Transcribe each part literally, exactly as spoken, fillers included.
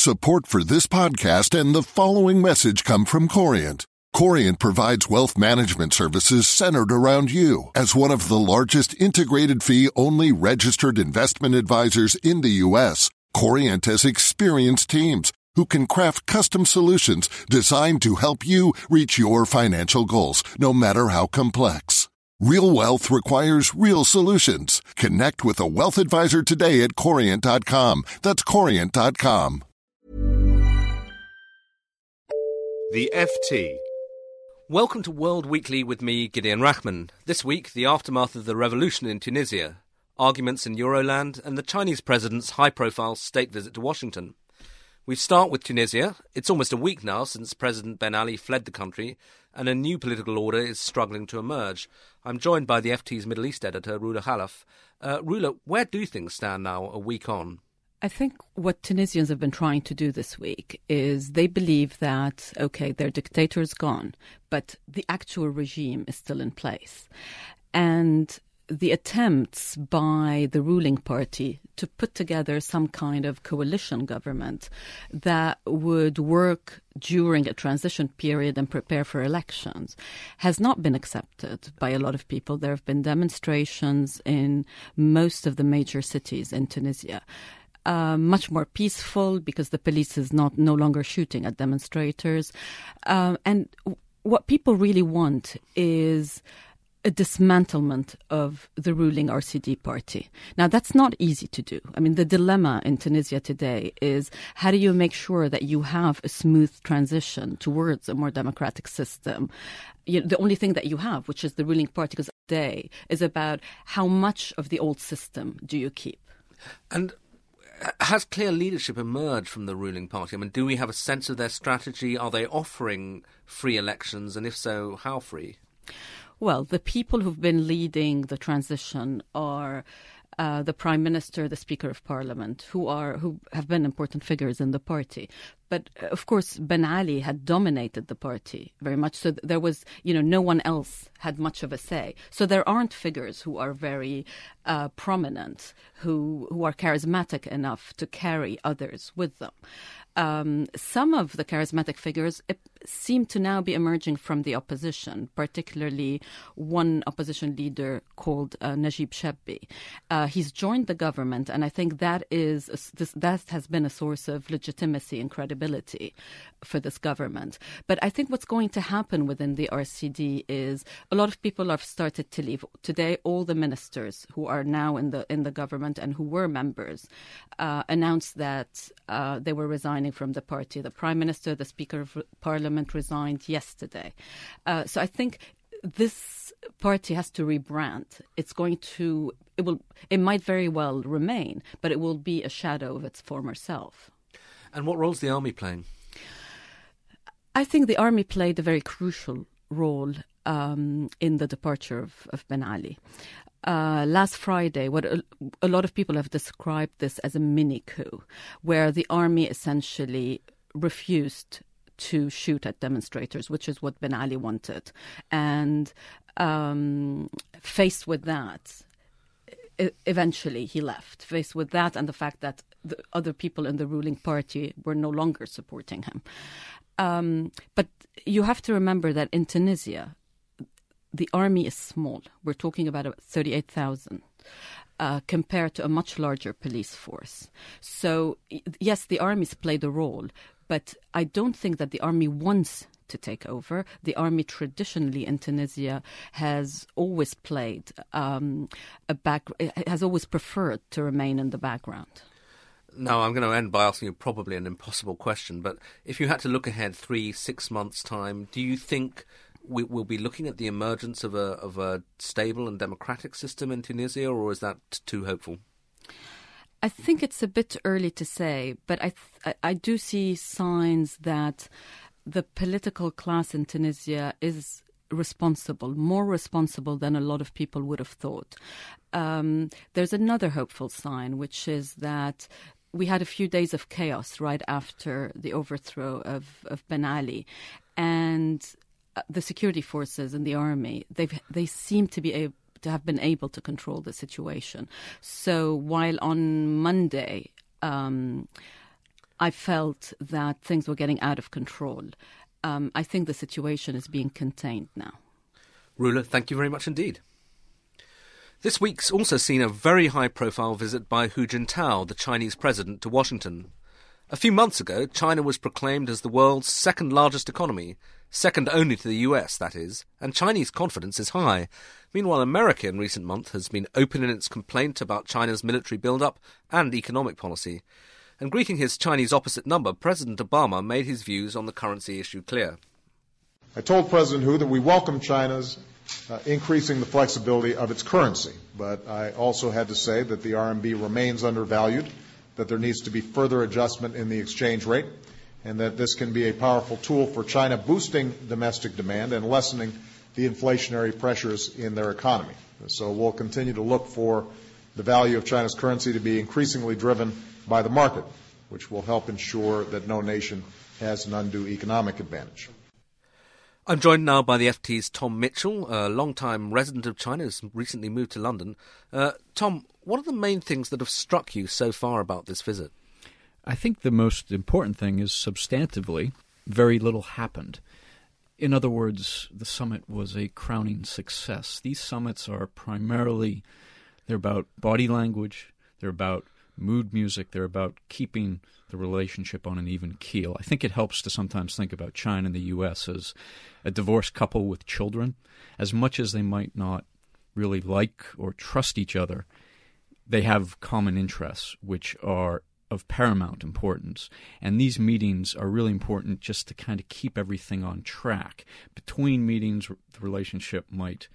Support for this podcast and the following message come from Corient. Corient provides wealth management services centered around you. As one of the largest integrated fee-only registered investment advisors in the U S, Corient has experienced teams who can craft custom solutions designed to help you reach your financial goals, no matter how complex. Real wealth requires real solutions. Connect with a wealth advisor today at corient dot com. That's corient dot com. The F T. Welcome to World Weekly with me, Gideon Rachman. This week, the aftermath of the revolution in Tunisia, arguments in Euroland, and the Chinese president's high-profile state visit to Washington. We start with Tunisia. It's almost a week now since President Ben Ali fled the country, and a new political order is struggling to emerge. I'm joined by the F T's Middle East editor, Roula Khalaf. Uh, Roula, where do things stand now, a week on? I think what Tunisians have been trying to do this week is they believe that, okay, their dictator is gone, but the actual regime is still in place. And the attempts by the ruling party to put together some kind of coalition government that would work during a transition period and prepare for elections has not been accepted by a lot of people. There have been demonstrations in most of the major cities in Tunisia. Uh, much more peaceful because the police is not no longer shooting at demonstrators. Uh, and w- what people really want is a dismantlement of the ruling R C D party. Now, that's not easy to do. I mean, the dilemma in Tunisia today is how do you make sure that you have a smooth transition towards a more democratic system? You know, the only thing that you have, which is the ruling party, because today is about how much of the old system do you keep? And has clear leadership emerged from the ruling party? I mean, do we have a sense of their strategy? Are they offering free elections? And if so, how free? Well, the people who've been leading the transition are uh, the Prime Minister, the Speaker of Parliament, who are who have been important figures in the party. But, uh, of course, Ben Ali had dominated the party very much. So th- there was, you know, no one else had much of a say. So there aren't figures who are very uh, prominent, who, who are charismatic enough to carry others with them. Um, some of the charismatic figures seem to now be emerging from the opposition, particularly one opposition leader called uh, Najib Shabbi. Uh, he's joined the government, and I think that is a, this, that has been a source of legitimacy and credibility for this government. But I think what's going to happen within the R C D is a lot of people have started to leave. Today, all the ministers who are now in the in the government and who were members uh, announced that uh, they were resigning from the party. The Prime Minister, the Speaker of Parliament resigned yesterday. Uh, so I think this party has to rebrand. It's going to, it will, it might very well remain, but it will be a shadow of its former self. And what role is the army playing? I think the army played a very crucial role um, in the departure of, of Ben Ali. Uh, last Friday, what a, a lot of people have described this as a mini coup, where the army essentially refused to shoot at demonstrators, which is what Ben Ali wanted. And um, faced with that, I- eventually he left. Faced with that and the fact that the other people in the ruling party were no longer supporting him. Um, but you have to remember that in Tunisia, the army is small. We're talking about thirty-eight thousand uh, compared to a much larger police force. So, yes, the army's played a role, but I don't think that the army wants to take over. The army traditionally in Tunisia has always played um, a back, has always preferred to remain in the background. Now, I'm going to end by asking you probably an impossible question, but if you had to look ahead three, six months' time, do you think we will be looking at the emergence of a of a stable and democratic system in Tunisia, or is that too hopeful? I think it's a bit early to say, but I th- I do see signs that the political class in Tunisia is responsible, more responsible than a lot of people would have thought. Um, there's another hopeful sign, which is that we had a few days of chaos right after the overthrow of, of Ben Ali, and the security forces and the army, they they seem to be able to have been able to control the situation. So while on Monday, um, I felt that things were getting out of control. Um, I think the situation is being contained now. Rula, thank you very much indeed. This week's also seen a very high-profile visit by Hu Jintao, the Chinese president, to Washington. A few months ago, China was proclaimed as the world's second-largest economy, second only to the U S, that is, and Chinese confidence is high. Meanwhile, America in recent months has been open in its complaint about China's military build-up and economic policy. And greeting his Chinese opposite number, President Obama made his views on the currency issue clear. I told President Hu that we welcome China's uh, increasing the flexibility of its currency, but I also had to say that the R M B remains undervalued, that there needs to be further adjustment in the exchange rate, and that this can be a powerful tool for China boosting domestic demand and lessening the inflationary pressures in their economy. So we'll continue to look for the value of China's currency to be increasingly driven by the market, which will help ensure that no nation has an undue economic advantage. I'm joined now by the F T's Tom Mitchell, a long-time resident of China who's recently moved to London. Uh, Tom, what are the main things that have struck you so far about this visit? I think the most important thing is substantively, very little happened. In other words, the summit was a crowning success. These summits are primarily, they're about body language, they're about mood music, they're about keeping the relationship on an even keel. I think it helps to sometimes think about China and the U S as a divorced couple with children. As much as they might not really like or trust each other, they have common interests which are of paramount importance. And these meetings are really important just to kind of keep everything on track. Between meetings, the relationship might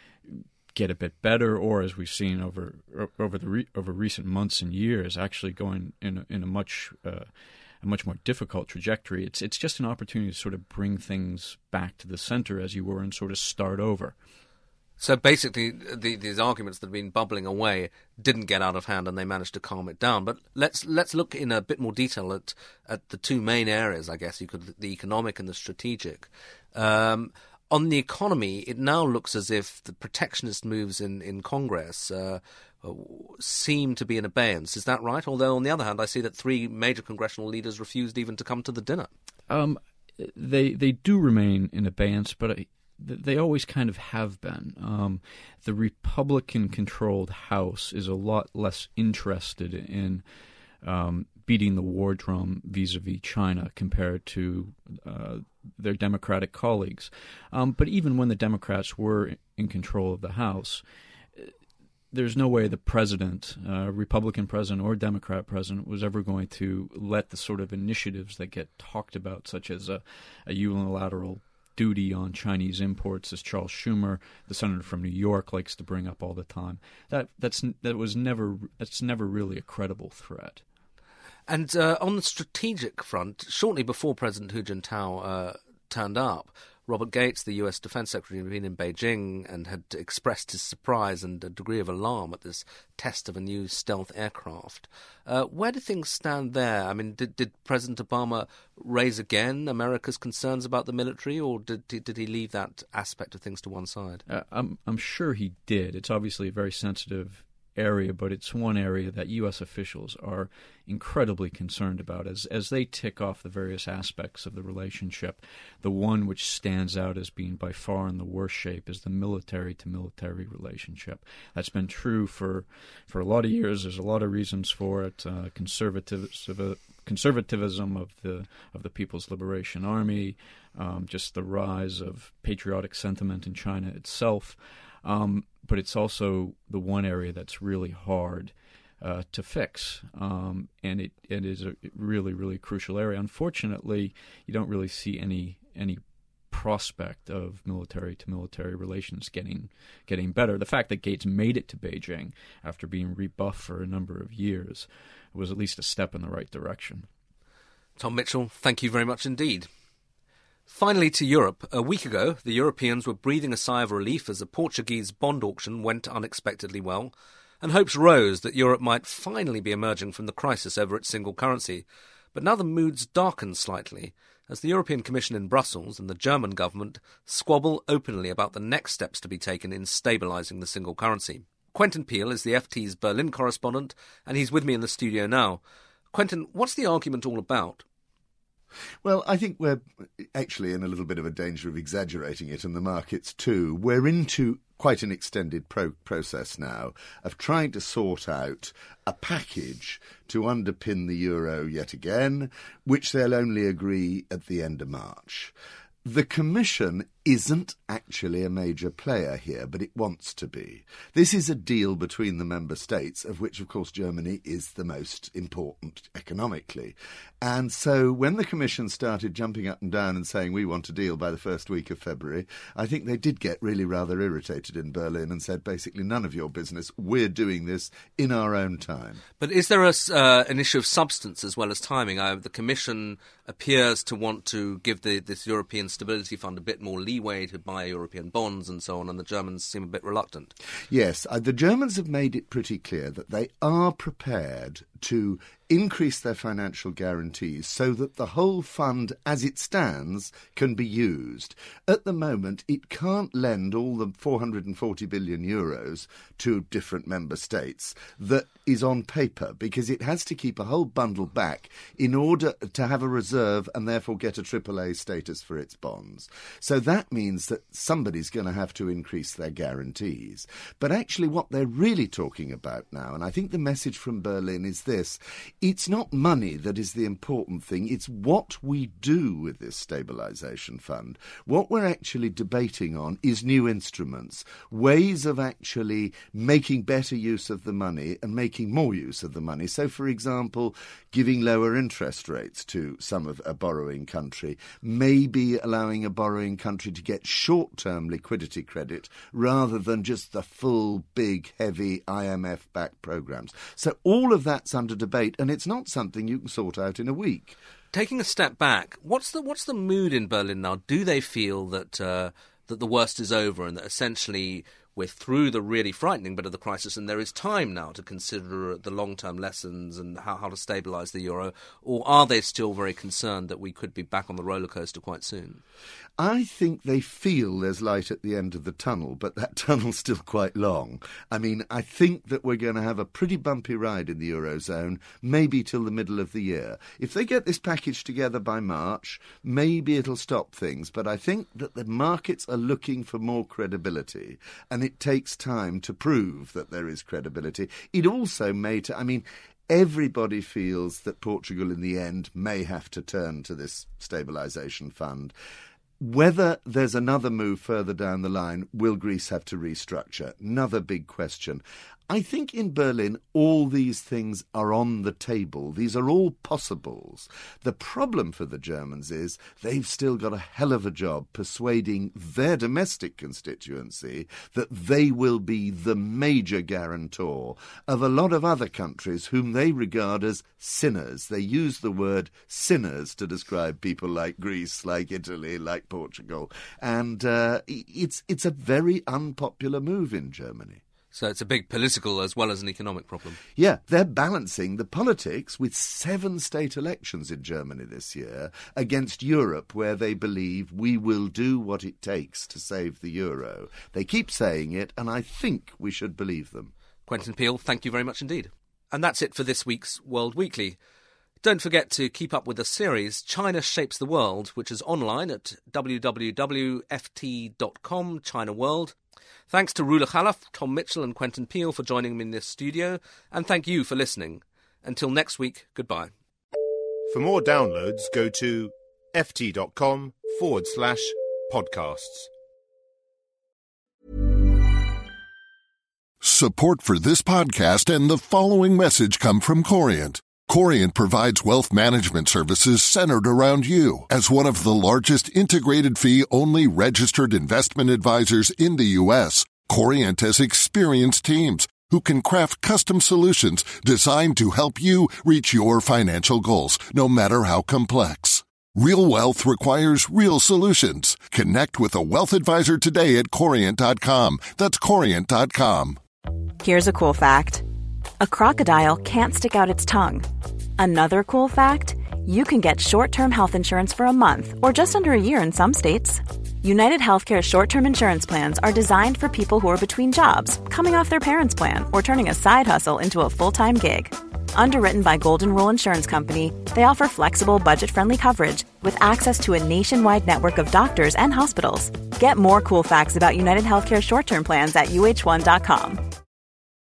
get a bit better, or as we've seen over over the re, over recent months and years, actually going in a, in a much uh, a much more difficult trajectory. It's it's just an opportunity to sort of bring things back to the center, as you were, and sort of start over. So basically, the, these arguments that have been bubbling away didn't get out of hand, and they managed to calm it down. But let's let's look in a bit more detail at at the two main areas, I guess you could, the economic and the strategic. Um, On the economy, it now looks as if the protectionist moves in, in Congress uh, seem to be in abeyance. Is that right? Although, on the other hand, I see that three major congressional leaders refused even to come to the dinner. Um, they they do remain in abeyance, but I, they always kind of have been. Um, the Republican-controlled House is a lot less interested in um, beating the war drum vis-a-vis China compared to uh, their Democratic colleagues. Um, but even when the Democrats were in control of the House, there's no way the president, uh, Republican president or Democrat president, was ever going to let the sort of initiatives that get talked about, such as a, a unilateral duty on Chinese imports, as Charles Schumer, the senator from New York, likes to bring up all the time. That that's that was never that's never really a credible threat. And uh, on the strategic front, shortly before President Hu Jintao uh, turned up, Robert Gates, the U S Defense Secretary, had been in Beijing and had expressed his surprise and a degree of alarm at this test of a new stealth aircraft. Uh, where do things stand there? I mean, did, did President Obama raise again America's concerns about the military, or did, did he leave that aspect of things to one side? Uh, I'm, I'm sure he did. It's obviously a very sensitive area, but it's one area that U S officials are incredibly concerned about as as they tick off the various aspects of the relationship. The one which stands out as being by far in the worst shape is the military-to-military relationship. That's been true for for a lot of years. There's a lot of reasons for it. Uh, conservative, conservatism of the of the People's Liberation Army, um, just the rise of patriotic sentiment in China itself. Um, but it's also the one area that's really hard uh, to fix, um, and it, it is a really, really crucial area. Unfortunately, you don't really see any any prospect of military-to-military relations getting getting better. The fact that Gates made it to Beijing after being rebuffed for a number of years was at least a step in the right direction. Tom Mitchell, thank you very much indeed. Finally to Europe. A week ago, the Europeans were breathing a sigh of relief as a Portuguese bond auction went unexpectedly well, and hopes rose that Europe might finally be emerging from the crisis over its single currency. But now the moods darken slightly, as the European Commission in Brussels and the German government squabble openly about the next steps to be taken in stabilising the single currency. Quentin Peel is the F T's Berlin correspondent, and he's with me in the studio now. Quentin, what's the argument all about? Well, I think we're actually in a little bit of a danger of exaggerating it, and the markets too. We're into quite an extended pro- process now of trying to sort out a package to underpin the euro yet again, which they'll only agree at the end of March. The Commission isn't actually a major player here, but it wants to be. This is a deal between the member states, of which, of course, Germany is the most important economically. And so when the Commission started jumping up and down and saying, we want a deal by the first week of February, I think they did get really rather irritated in Berlin and said, basically, none of your business. We're doing this in our own time. But is there a, uh, an issue of substance as well as timing? Uh, the Commission appears to want to give the, this European Stability Fund a bit more leeway to buy European bonds and so on, and the Germans seem a bit reluctant. Yes, uh, the Germans have made it pretty clear that they are prepared to increase their financial guarantees so that the whole fund as it stands can be used. At the moment, it can't lend all the four hundred forty billion euros to different member states that is on paper, because it has to keep a whole bundle back in order to have a reserve and therefore get a triple A status for its bonds. So that means that somebody's going to have to increase their guarantees. But actually what they're really talking about now, and I think the message from Berlin is this: it's not money that is the important thing, it's what we do with this stabilisation fund. What we're actually debating on is new instruments, ways of actually making better use of the money and making more use of the money. So, for example, giving lower interest rates to some of a borrowing country, maybe allowing a borrowing country to get short-term liquidity credit rather than just the full, big, heavy I M F-backed programmes. So all of that's under debate, and it's not something you can sort out in a week. Taking a step back, what's the what's the mood in Berlin now? Do they feel that uh, that the worst is over and that essentially we're through the really frightening bit of the crisis and there is time now to consider the long-term lessons and how, how to stabilise the euro? Or are they still very concerned that we could be back on the roller coaster quite soon? I think they feel there's light at the end of the tunnel, but that tunnel's still quite long. I mean, I think that we're going to have a pretty bumpy ride in the Eurozone, maybe till the middle of the year. If they get this package together by March, maybe it'll stop things. But I think that the markets are looking for more credibility, and it takes time to prove that there is credibility. It also may, t- I mean, everybody feels that Portugal in the end may have to turn to this stabilisation fund. Whether there's another move further down the line, will Greece have to restructure? Another big question. I think in Berlin all these things are on the table. These are all possibles. The problem for the Germans is they've still got a hell of a job persuading their domestic constituency that they will be the major guarantor of a lot of other countries whom they regard as sinners. They use the word sinners to describe people like Greece, like Italy, like Portugal. And uh, it's it's a very unpopular move in Germany. So it's a big political as well as an economic problem. Yeah, they're balancing the politics with seven state elections in Germany this year against Europe, where they believe we will do what it takes to save the euro. They keep saying it, and I think we should believe them. Quentin Peel, thank you very much indeed. And that's it for this week's World Weekly. Don't forget to keep up with the series China Shapes the World, which is online at w w w dot f t dot com, China World. Thanks to Rula Khalaf, Tom Mitchell and Quentin Peel for joining me in this studio, and thank you for listening. Until next week, goodbye. For more downloads, go to ft.com forward slash podcasts. Support for this podcast and the following message come from Corient. Corient provides wealth management services centered around you. As one of the largest integrated fee-only registered investment advisors in the U S, Corient has experienced teams who can craft custom solutions designed to help you reach your financial goals, no matter how complex. Real wealth requires real solutions. Connect with a wealth advisor today at corient dot com. That's corient dot com. Here's a cool fact. A crocodile can't stick out its tongue. Another cool fact, you can get short-term health insurance for a month or just under a year in some states. United Healthcare short-term insurance plans are designed for people who are between jobs, coming off their parents' plan, or turning a side hustle into a full-time gig. Underwritten by Golden Rule Insurance Company, they offer flexible, budget-friendly coverage with access to a nationwide network of doctors and hospitals. Get more cool facts about United Healthcare short-term plans at U H one dot com.